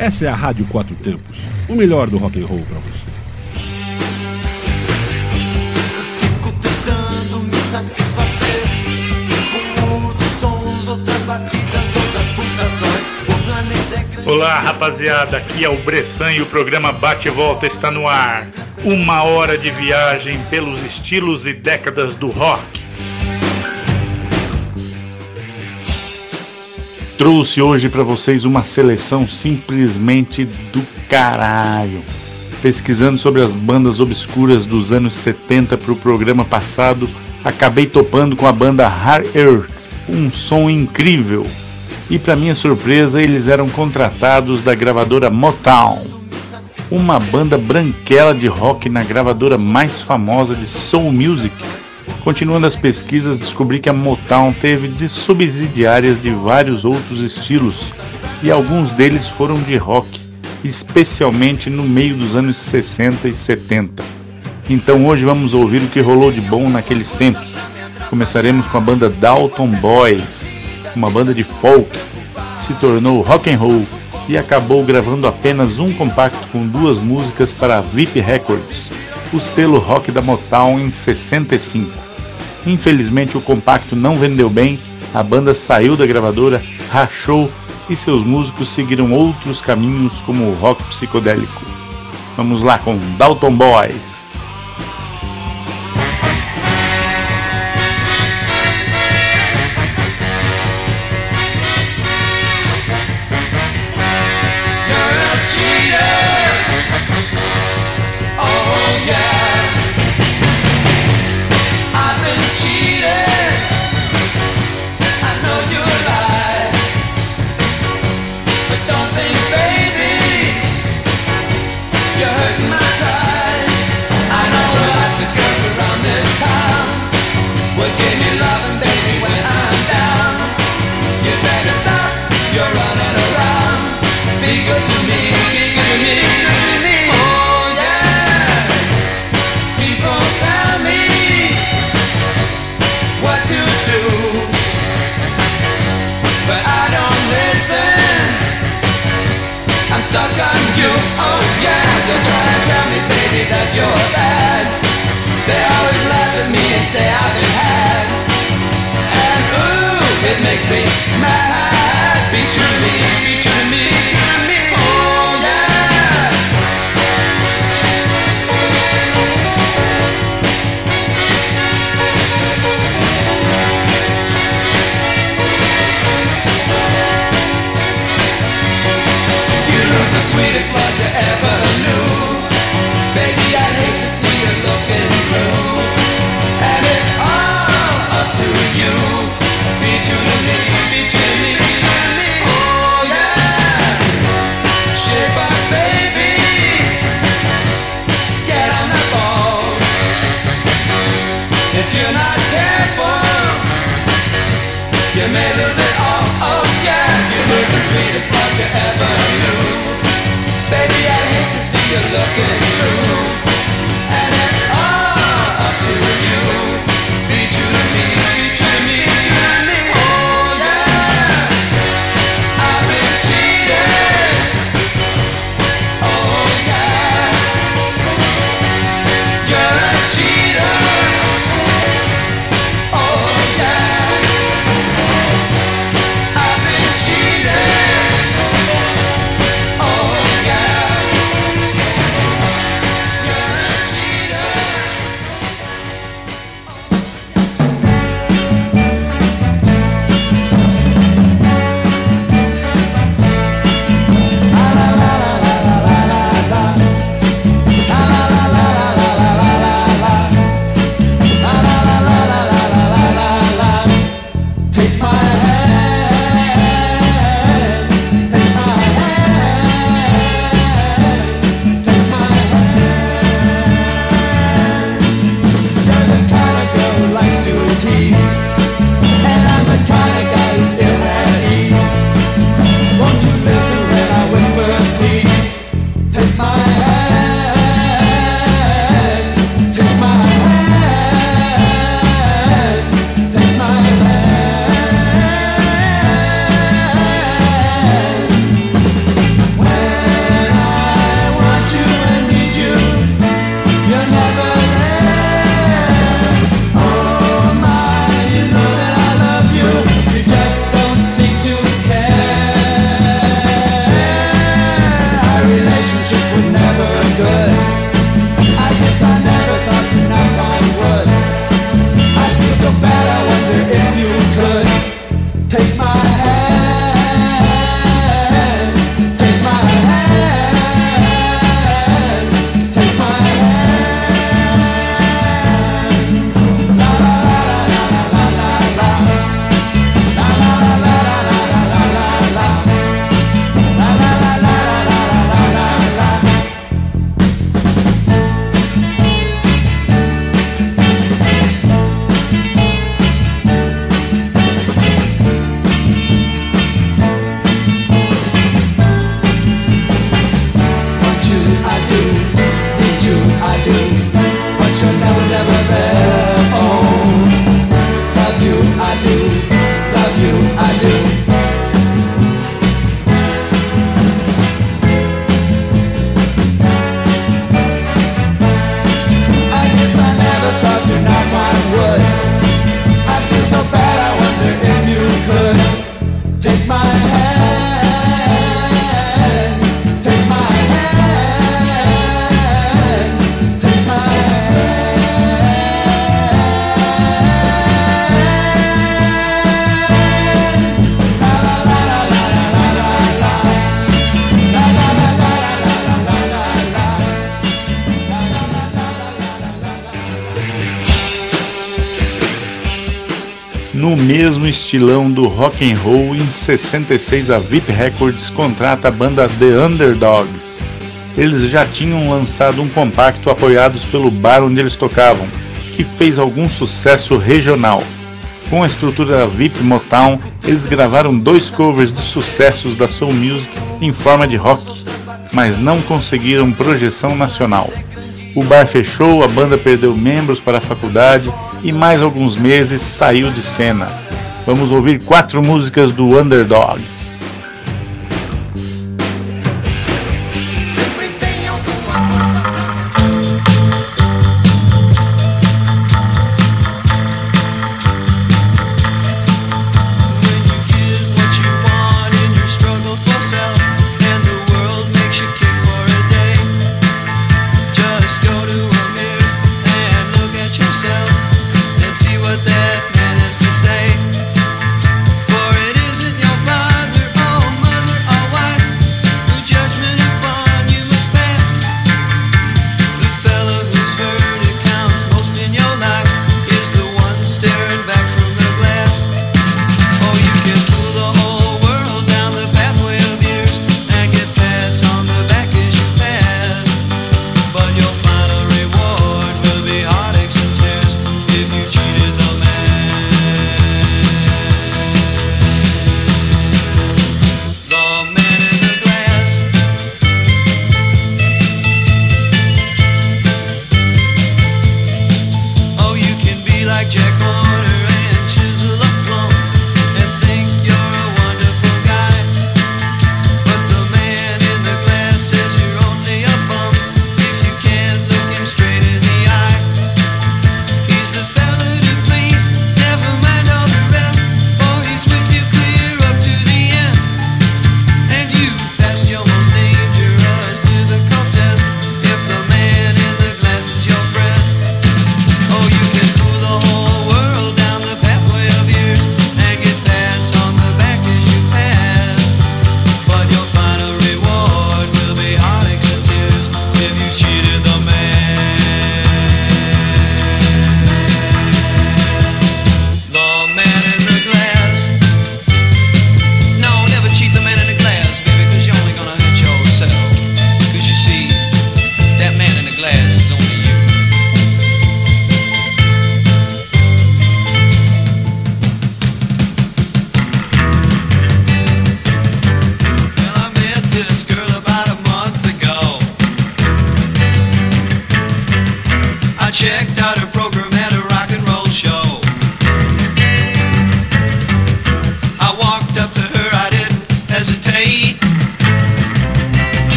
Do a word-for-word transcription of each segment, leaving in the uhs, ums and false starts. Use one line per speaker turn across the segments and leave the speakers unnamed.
Essa é a Rádio Quatro Tempos, o melhor do rock and roll para você.
Fico tentando me satisfazer com outros sons, outras batidas, outras pulsações. O planeta é grande.
Olá, rapaziada, aqui é o Bressan e o programa Bate e Volta está no ar. Uma hora de viagem pelos estilos e décadas do rock. Trouxe hoje para vocês uma seleção simplesmente do caralho. Pesquisando sobre as bandas obscuras dos anos setenta para o programa passado, acabei topando com a banda Hard Earth, um som incrível. E para minha surpresa, eles eram contratados da gravadora Motown, uma banda branquela de rock na gravadora mais famosa de soul music. Continuando as pesquisas, descobri que a Motown teve de subsidiárias de vários outros estilos, e alguns deles foram de rock, especialmente no meio dos anos sessenta e setenta. Então hoje vamos ouvir o que rolou de bom naqueles tempos. Começaremos com a banda Dalton Boys, uma banda de folk que se tornou rock and roll e acabou gravando apenas um compacto com duas músicas para a V I P Records, o selo rock da Motown, em sessenta e cinco. Infelizmente o compacto não vendeu bem, a banda saiu da gravadora, rachou e seus músicos seguiram outros caminhos como o rock psicodélico. Vamos lá com Dalton Boys.
Stuck on you, oh yeah. They're trying to tell me, baby, that you're bad. They always laugh at me and say I've been had. And ooh, it makes me mad. Be true to me, be true to me, be true to me, oh yeah. The sweetest love you ever knew. Baby, I'd hate to see you looking blue. And it's all up to you. Be true to me, be true to me, be
No mesmo estilão do rock and roll, em sessenta e seis a V I P Records contrata a banda The Underdogs. Eles já tinham lançado um compacto apoiados pelo bar onde eles tocavam, que fez algum sucesso regional. Com a estrutura da V I P Motown, eles gravaram dois covers de sucessos da soul music em forma de rock, mas não conseguiram projeção nacional. O bar fechou, a banda perdeu membros para a faculdade e mais alguns meses saiu de cena. Vamos ouvir quatro músicas do Underdogs.
What that man has to say, for it isn't your father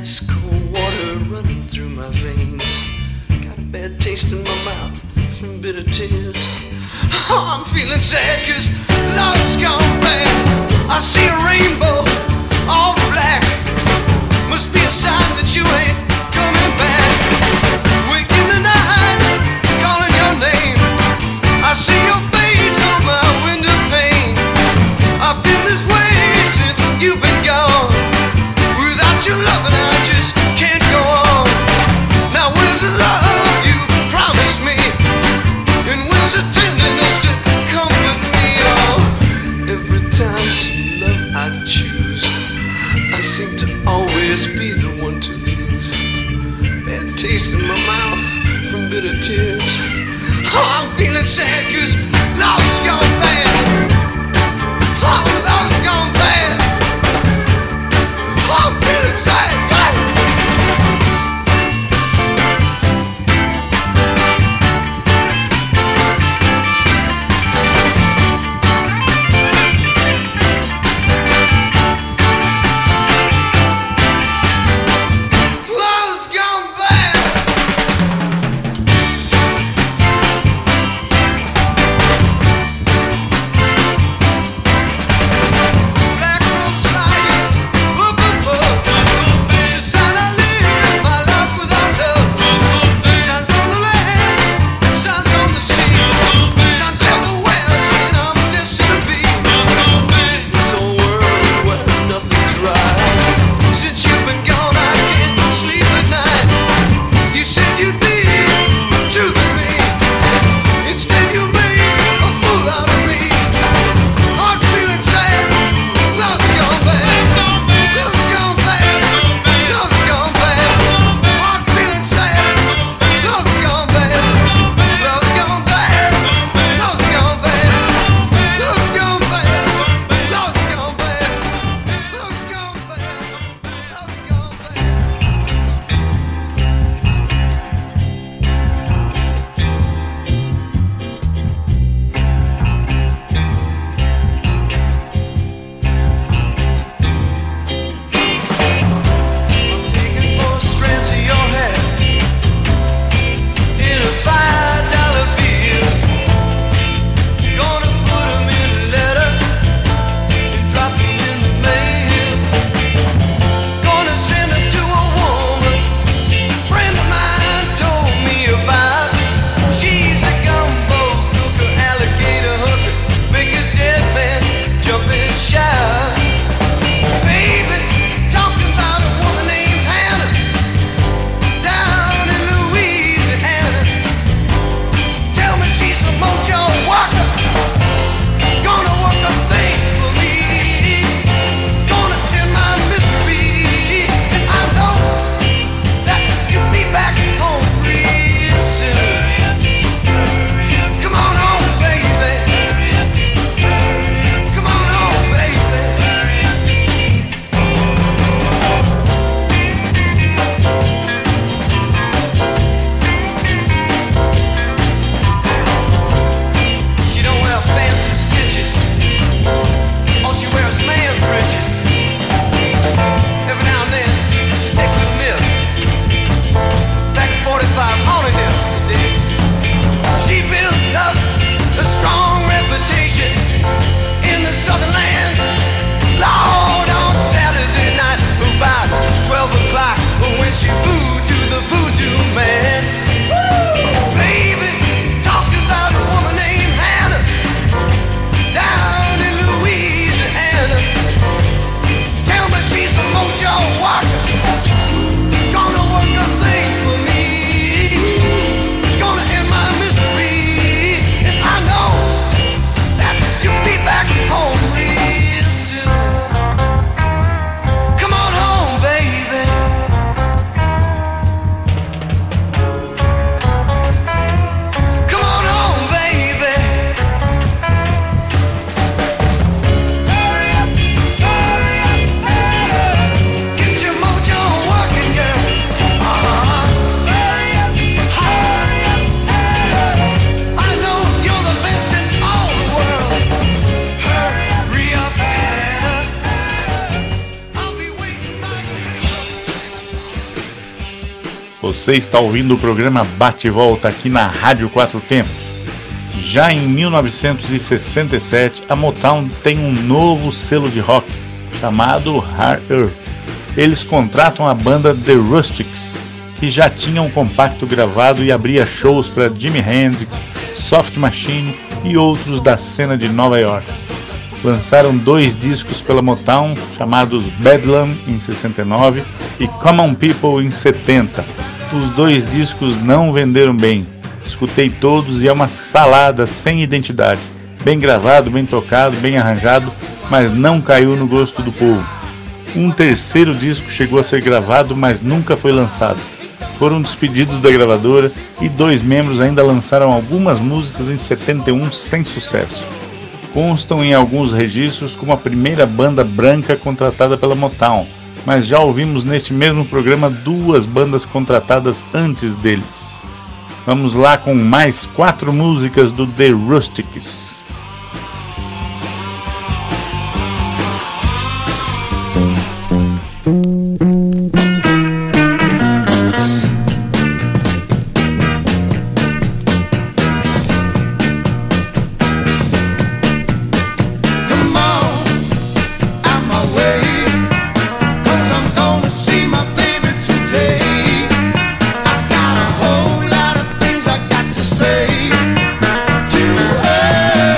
Ice cold water running through my veins. Got a bad taste in my mouth from bitter tears. Oh, I'm feeling sad cause love's gone bad. I see a rainbow, all black. Must be a sign that you ain't coming back. Wake in the night, calling your name. I see your face on my window pane. I've been this way since you've been gone. Without your loving I just can't go on. Now where's the love you promised me? And where's the tenderness to comfort me? Oh, every time some love I choose, I seem to always be the one to lose. Bad taste in my mouth from bitter tears. Oh, I'm feeling sad cause love's gone bad. Oh, love's gone bad. Oh, I'm feeling sad.
Você está ouvindo o programa Bate e Volta aqui na Rádio Quatro Tempos. Já em mil novecentos e sessenta e sete, a Motown tem um novo selo de rock, chamado Hard Earth. Eles contratam a banda The Rustics, que já tinha um compacto gravado e abria shows para Jimi Hendrix, Soft Machine e outros da cena de Nova York. Lançaram dois discos pela Motown, chamados Bedlam em sessenta e nove e Common People em setenta. Os dois discos não venderam bem. Escutei todos e é uma salada sem identidade. Bem gravado, bem tocado, bem arranjado, mas não caiu no gosto do povo. Um terceiro disco chegou a ser gravado, mas nunca foi lançado. Foram despedidos da gravadora e dois membros ainda lançaram algumas músicas em setenta e um sem sucesso. Constam em alguns registros como a primeira banda branca contratada pela Motown, mas já ouvimos neste mesmo programa duas bandas contratadas antes deles. Vamos lá com mais quatro músicas do The Rustics.
Hey!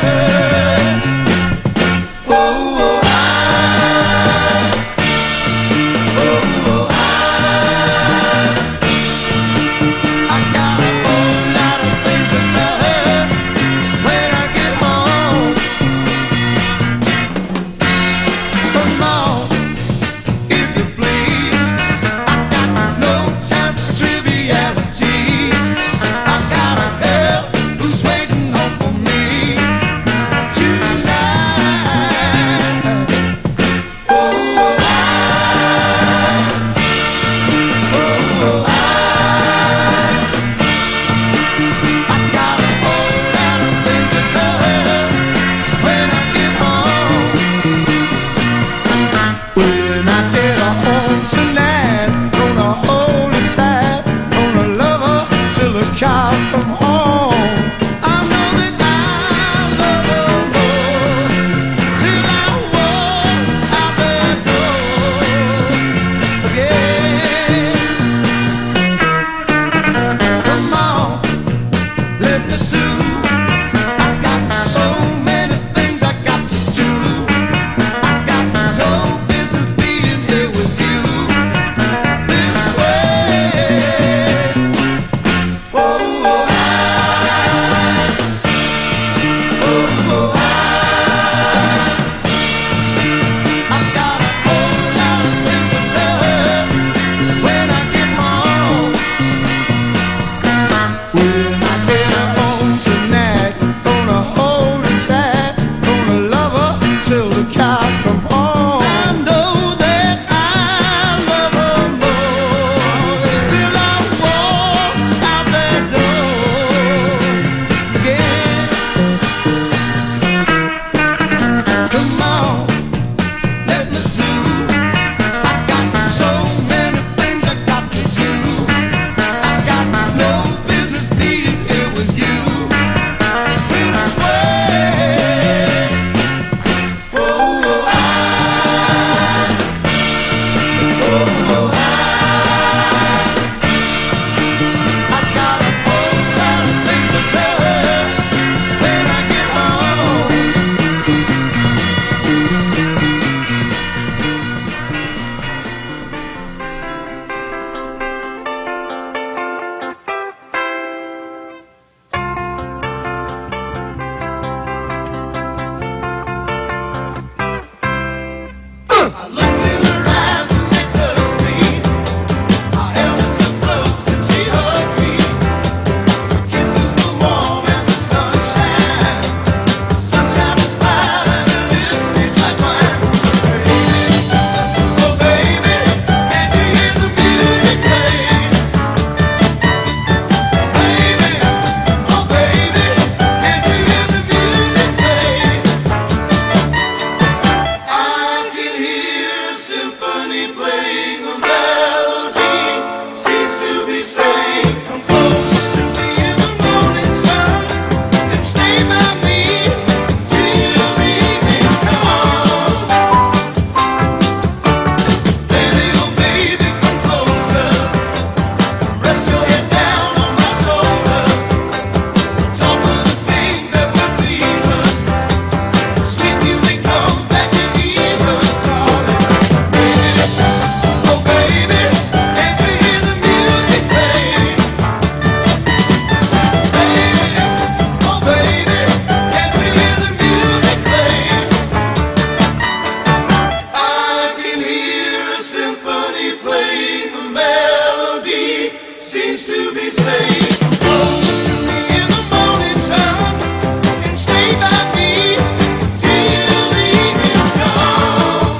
to be saved. Close to me in the morning sun and stay by me till you leave him gone.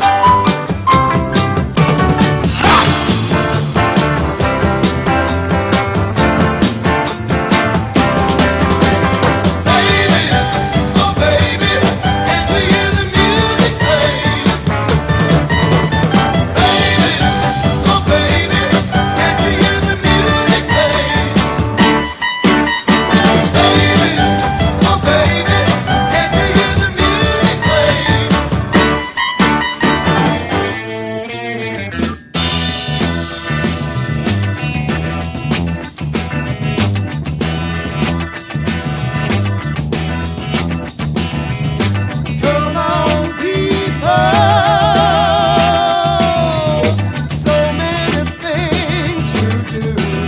Ha! Baby, oh baby, can't you hear the music play? Baby, oh baby, can't you hear the music play? Baby, oh baby, can't you hear the music play? Come on, people, so many things to do.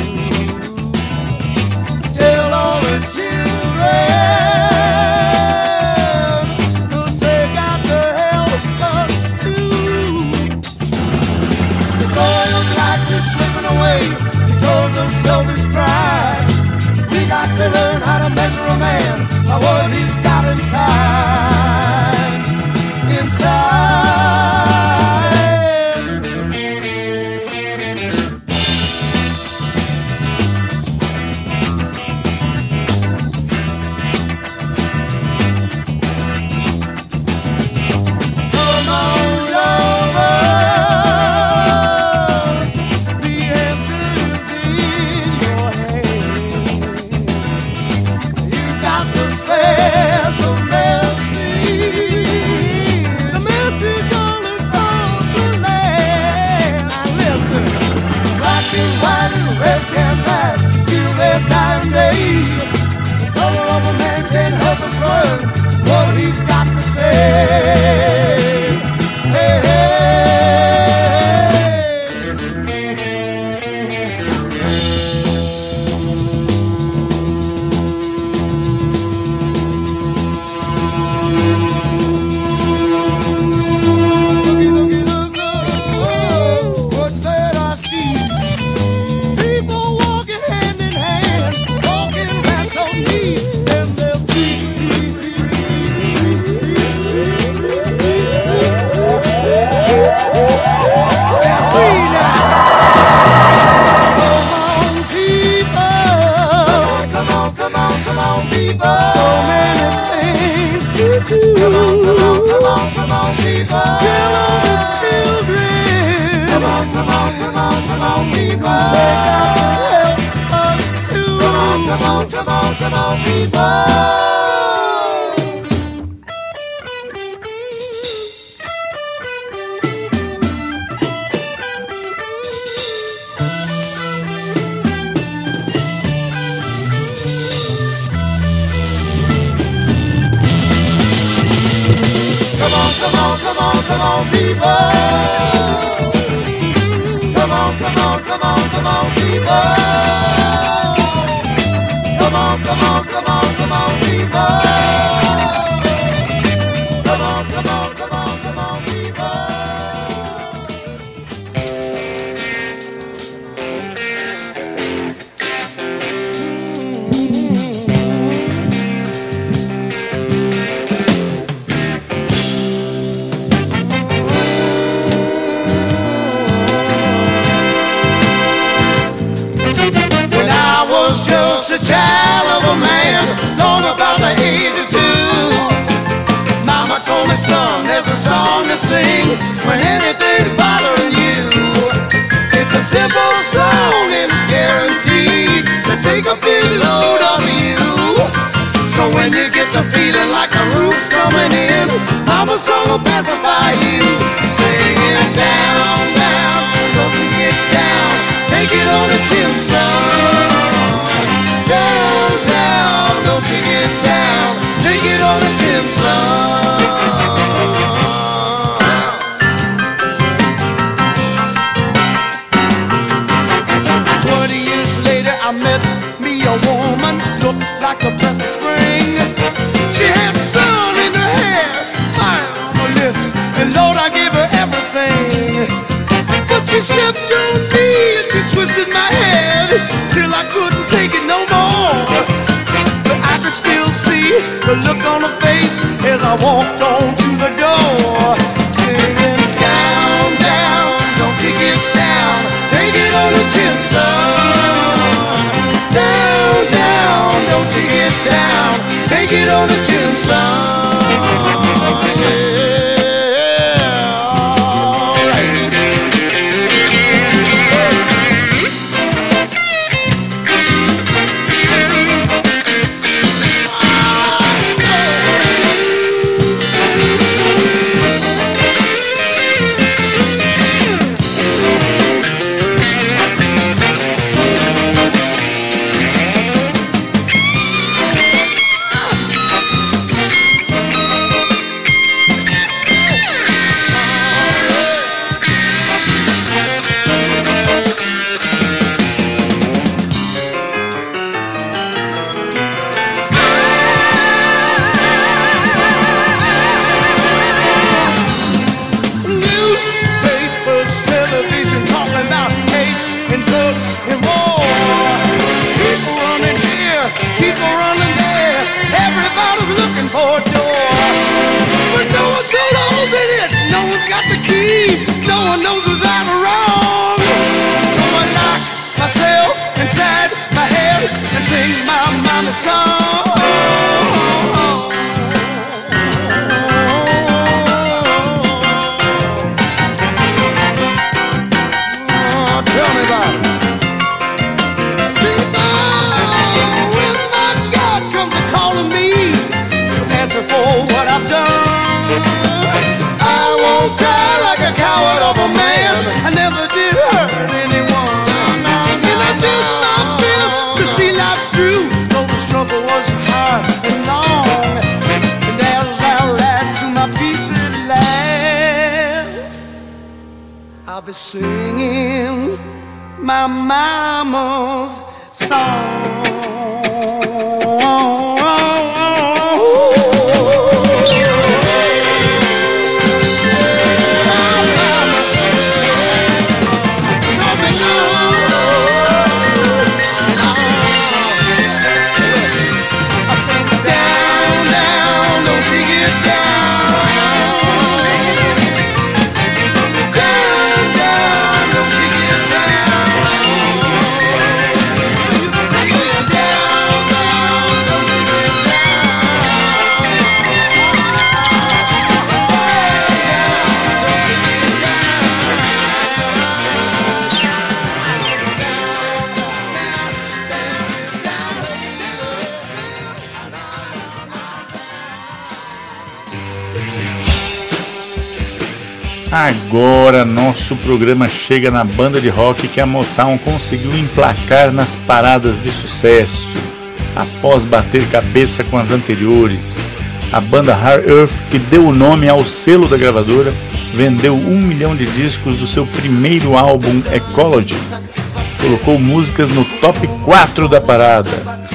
Tell all the children, 'cause they got to help us too. The joy of life is slipping away because of selfish pride. We got to learn how to measure a man by what he's got inside. Inside. Come on, lovers, the answer is in your hand. You got to spread the message, the message all across the land. Now listen, black and white and red canvas, till their dying day. The color of a man can help us learn what he's got to say. Hey, hey. Looky, looky, look, look, whoa, what's that I see? People walking hand in hand, walking hands on knees, and their feet. They're free now. Come on, people. Come on, come on, come on, people. So many things to do. Come on, come on, come on, come on, people. Tell all the children. Come on, come on, come on, come on, people. They got to help us too. Come on, come on, come on, come on, people. Come on, come on, come on, come on, people. Come on, come on, come on, come on, people. Come on, come on, come on, come on, people. Come on, come on, come on, come on, people. When I was just a child of a man, long about the age of two, Mama told me, son, there's a song to sing when anything's bothering you. It's a simple song and it's guaranteed to take a big load off of you. So when you get to feeling like the roof's coming in, Mama's song will pacify you. Singing down, down, don't you get down, take it on the chin, son. Down, down, don't you get down, take it on the chin, son. Twenty years later I met me a woman, looked like a breath of spring. She had sun in her hair, fire on her lips, and Lord, I gave her everything. But she stepped on me and she twisted my head till I couldn't I walked on to the door, singing down, down, don't you get down, take it on the chin, son. Down, down, don't you get down, take it on the chin, son. Singing my mama's song.
Agora nosso programa chega na banda de rock que a Motown conseguiu emplacar nas paradas de sucesso. Após bater cabeça com as anteriores, a banda Hard Earth, que deu o nome ao selo da gravadora, vendeu um milhão de discos do seu primeiro álbum Ecology. Colocou músicas no top quatro da parada,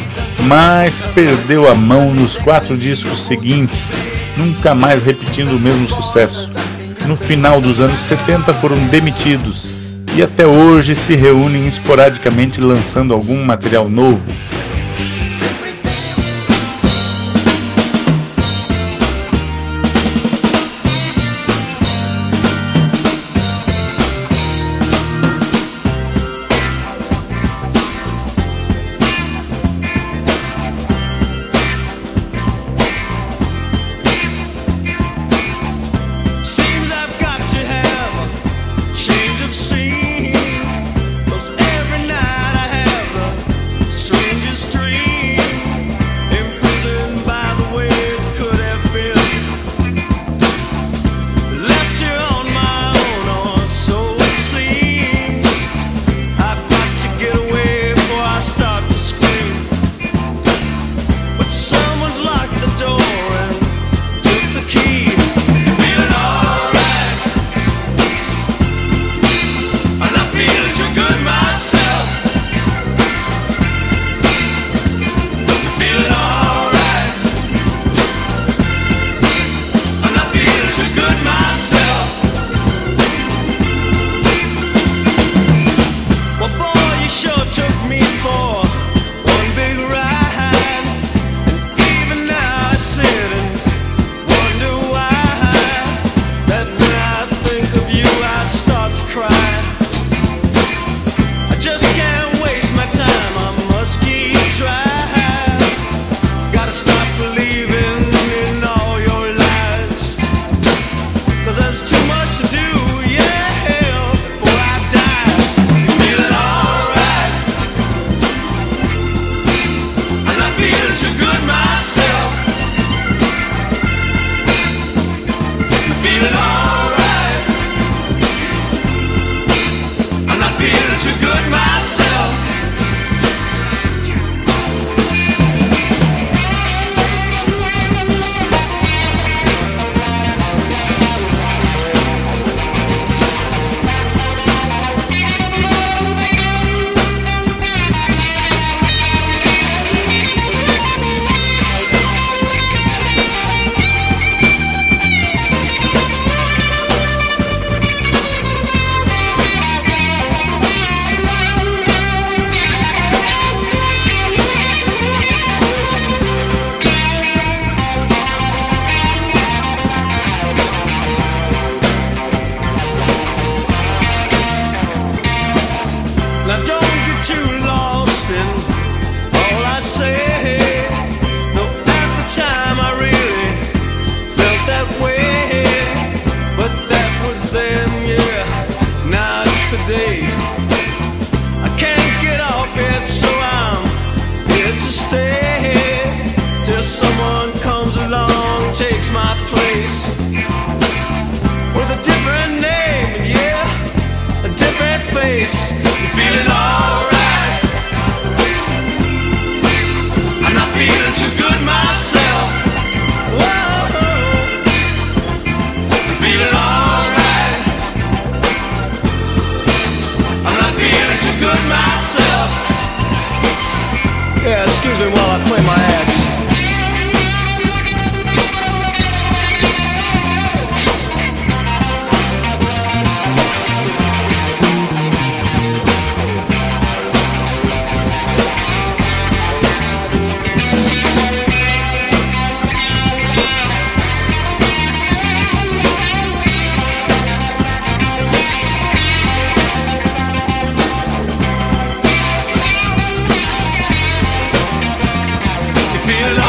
mas perdeu a mão nos quatro discos seguintes, nunca mais repetindo o mesmo sucesso. No final dos anos setenta foram demitidos e até hoje se reúnem esporadicamente lançando algum material novo.
Strangers just can't waste my time. I must keep trying. Gotta stop believing in all your lies. 'Cause there's too much to do, yeah, before I die. You feeling alright? I'm not feeling too good myself. I'm feeling alright. I'm not feeling too good myself. Now don't get too lost in all I say. No, at the time I really felt that way. But that was then, yeah, now it's today. I can't get off it, so I'm here to stay. Till someone comes along, takes my place. With a different name, yeah, a different face. You feeling alright? I'm not feeling too good myself. Whoa, I'm feeling alright. I'm not feeling too good myself. Yeah, excuse me while I play my axe. You feel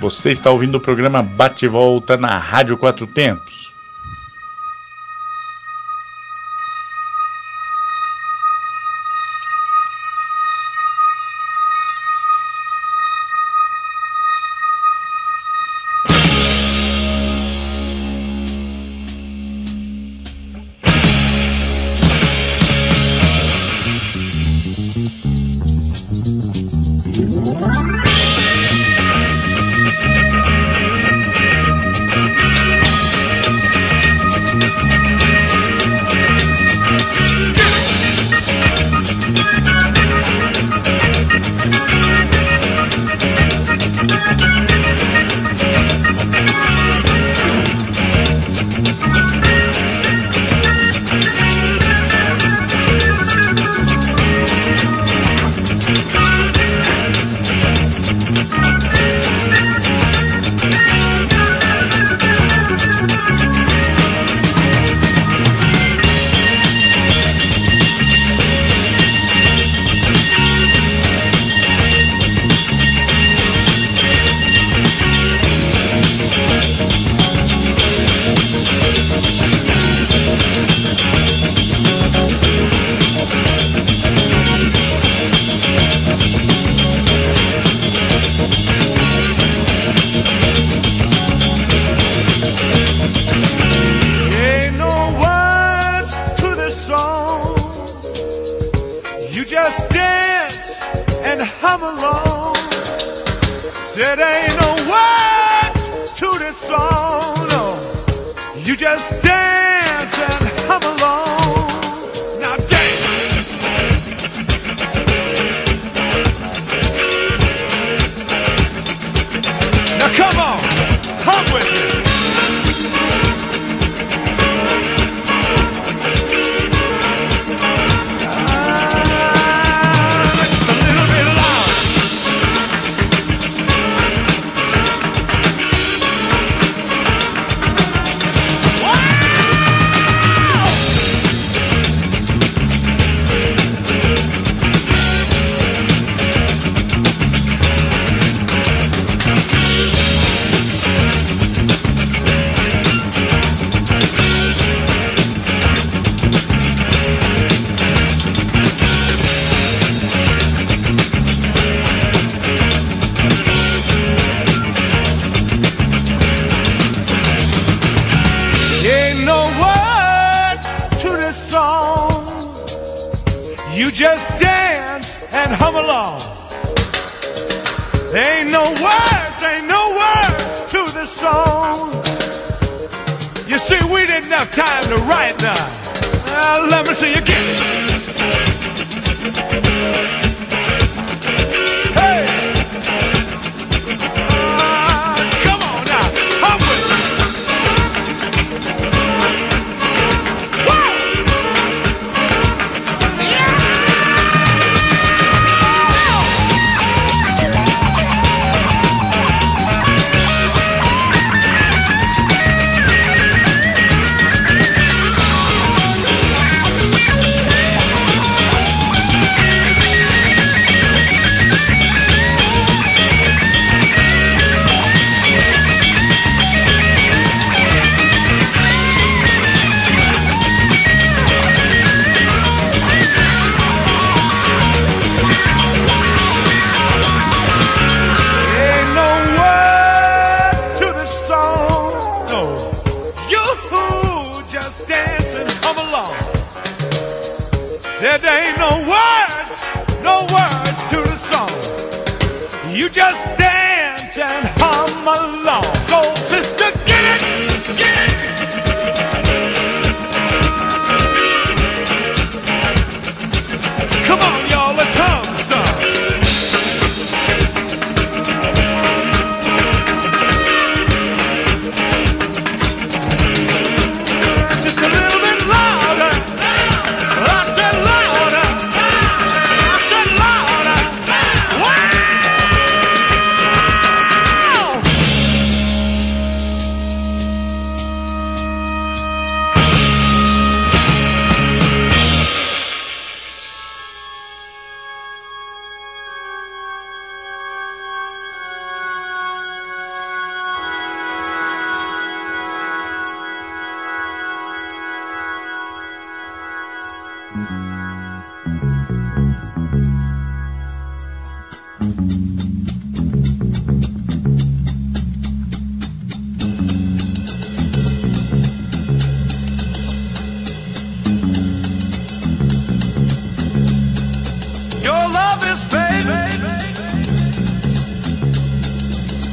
Você está ouvindo o programa Bate e Volta na Rádio Quatro Tempos.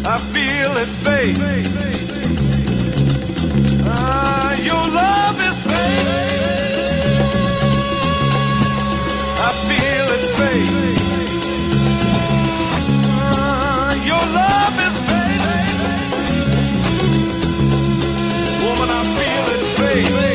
I feel it fade. Ah, your love is fade. I feel it fade. Ah, your love is fade. Woman, I feel it fade.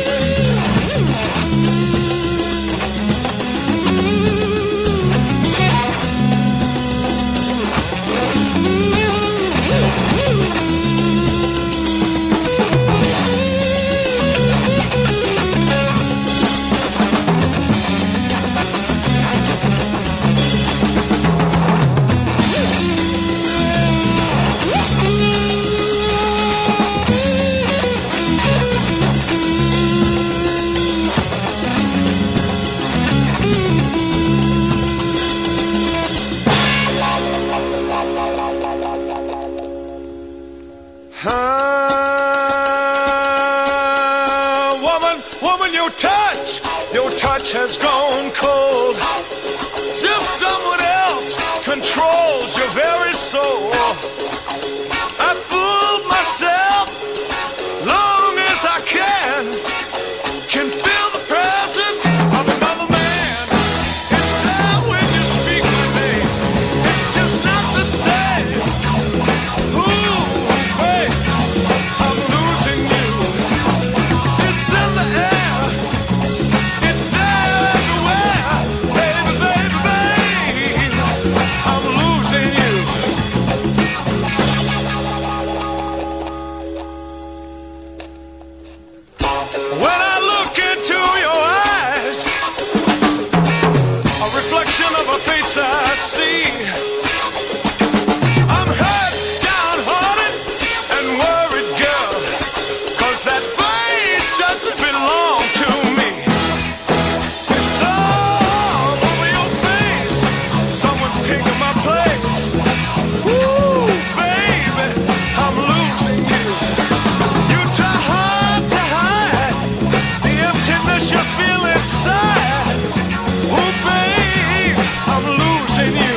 Has gone cold. As if someone else controls your very soul. I fooled myself long as I can. Can feel the presence of another man. It's there when you speak my name. It's just not the same. Ooh, babe, I'm losing you. It's in the air. I see I'm hurt, downhearted, and worried, girl, 'cause that face doesn't belong to me. It's all over your face. Someone's taking my place. Ooh, baby, I'm losing you. You're too hard to hide the emptiness you feel inside. Ooh, babe, I'm losing you.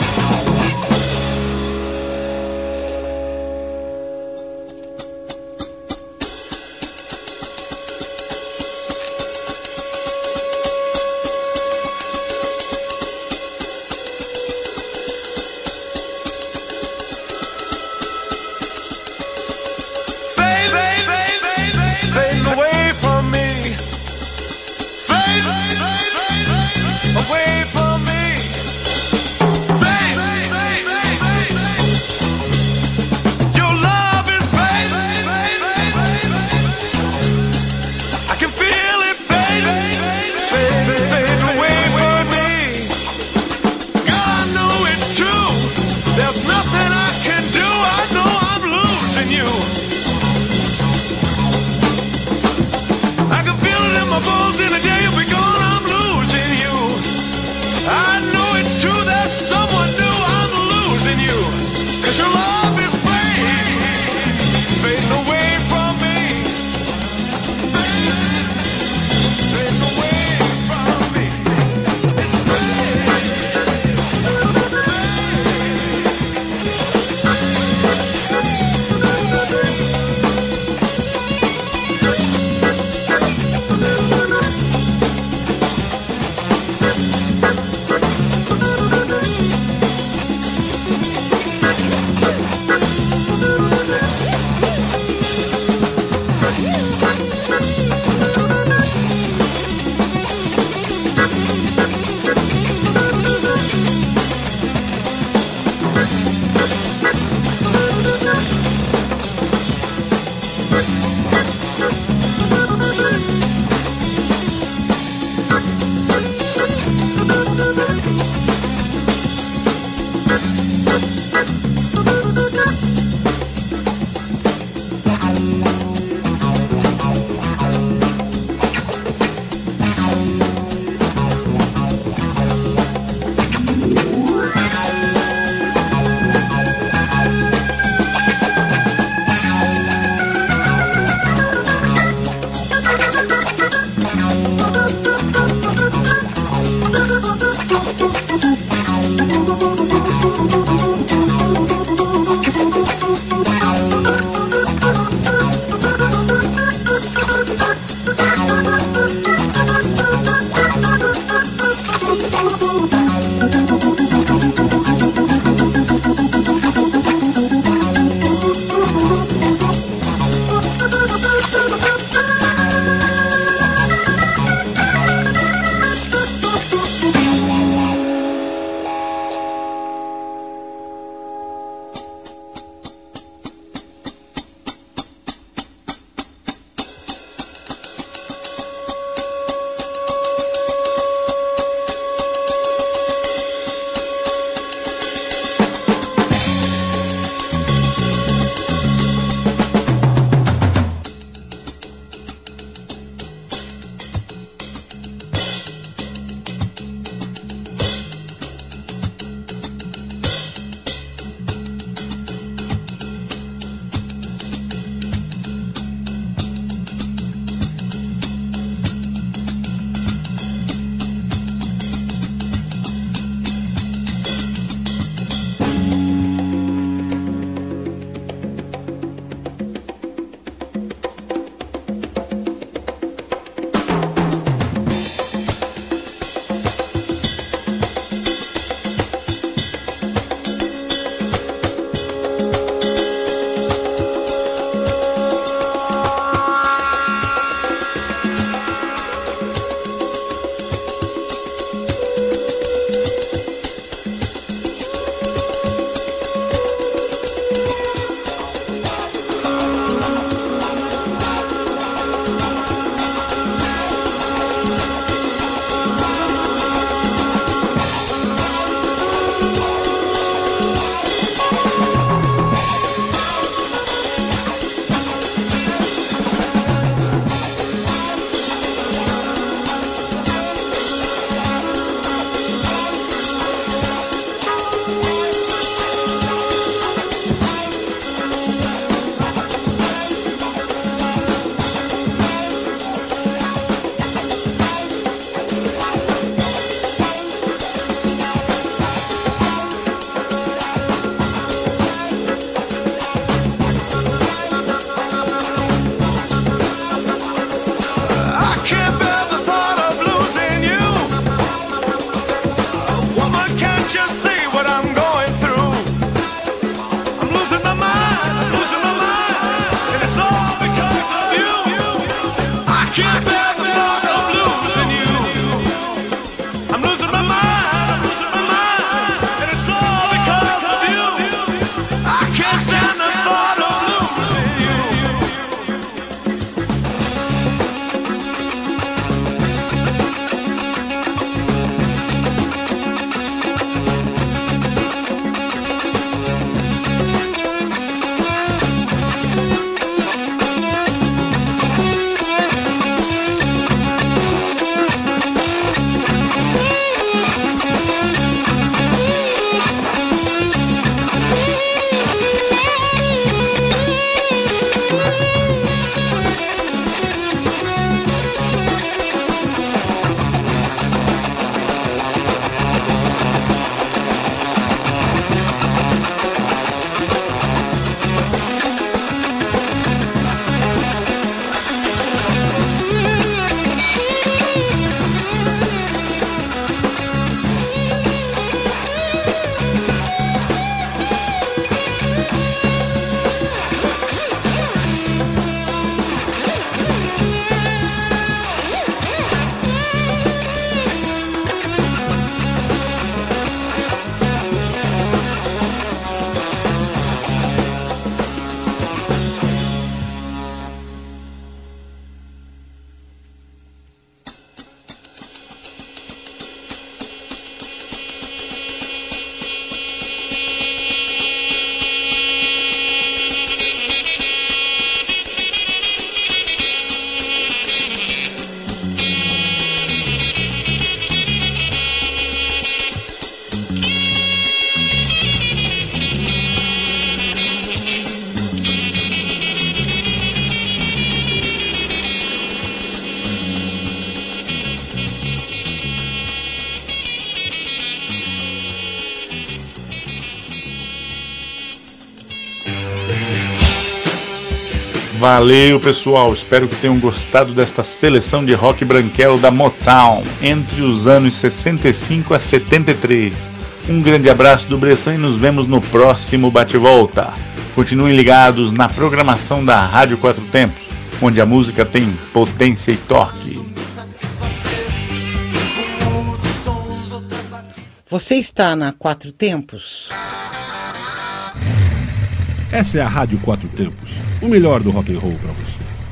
Fade, fade, fade, fade, fade, fade away from me. Fade, fade, fade, fade, fade, away from me. Fade, fade, fade, fade, fade, fade. Your love is fade, fade, fade, fade, fade, fade. I can feel it fade, fade, fade, fade, fade away from me. God, I know it's true. There's nothing I can do. I know I'm losing you. I can feel it in my bones in the day you'll be gone. I'm losing you. I know it's true. There's someone new. I'm losing you. 'Cause your love is fading, fading away from me. Fading away from me.
Thank you.
Valeu, pessoal, espero que tenham gostado desta seleção de rock branquelo da Motown entre os anos sessenta e cinco a setenta e três. Um grande abraço do Bressan e nos vemos no próximo bate-volta. Continuem ligados na programação da Rádio Quatro Tempos, onde a música tem potência e torque.
Você está na Quatro Tempos?
Essa é a Rádio Quatro Tempos, o melhor do rock and roll para você.